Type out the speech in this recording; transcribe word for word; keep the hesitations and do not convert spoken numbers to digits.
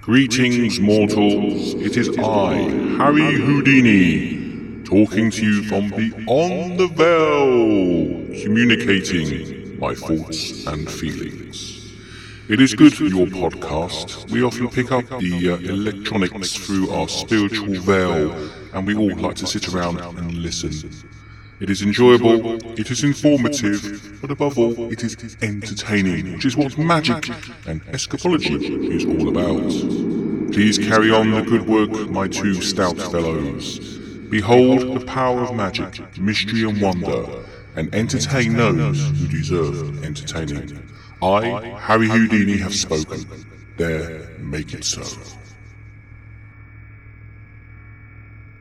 Greetings, mortals. It is I, Harry Houdini, talking to you from beyond the veil, communicating my thoughts and feelings. It is good for your podcast. We often pick up the uh, electronics through our spiritual veil, and we all like to sit around and listen. It is enjoyable, it is informative, but above all, it is entertaining, which is what magic and escapology is all about. Please carry on the good work, my two stout fellows. Behold the power of magic, mystery and wonder, and entertain those who deserve entertaining. I, Harry Houdini, have spoken. There, make it so.